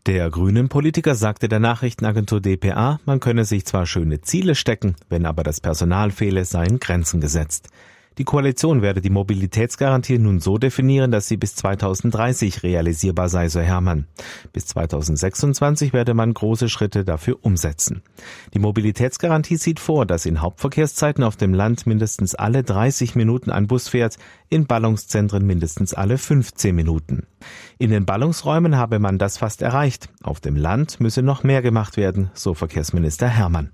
Der Grünen-Politiker sagte der Nachrichtenagentur dpa, man könne sich zwar schöne Ziele stecken, wenn aber das Personal fehle, seien Grenzen gesetzt. Die Koalition werde die Mobilitätsgarantie nun so definieren, dass sie bis 2030 realisierbar sei, so Herrmann. Bis 2026 werde man große Schritte dafür umsetzen. Die Mobilitätsgarantie sieht vor, dass in Hauptverkehrszeiten auf dem Land mindestens alle 30 Minuten ein Bus fährt, in Ballungszentren mindestens alle 15 Minuten. In den Ballungsräumen habe man das fast erreicht. Auf dem Land müsse noch mehr gemacht werden, so Verkehrsminister Herrmann.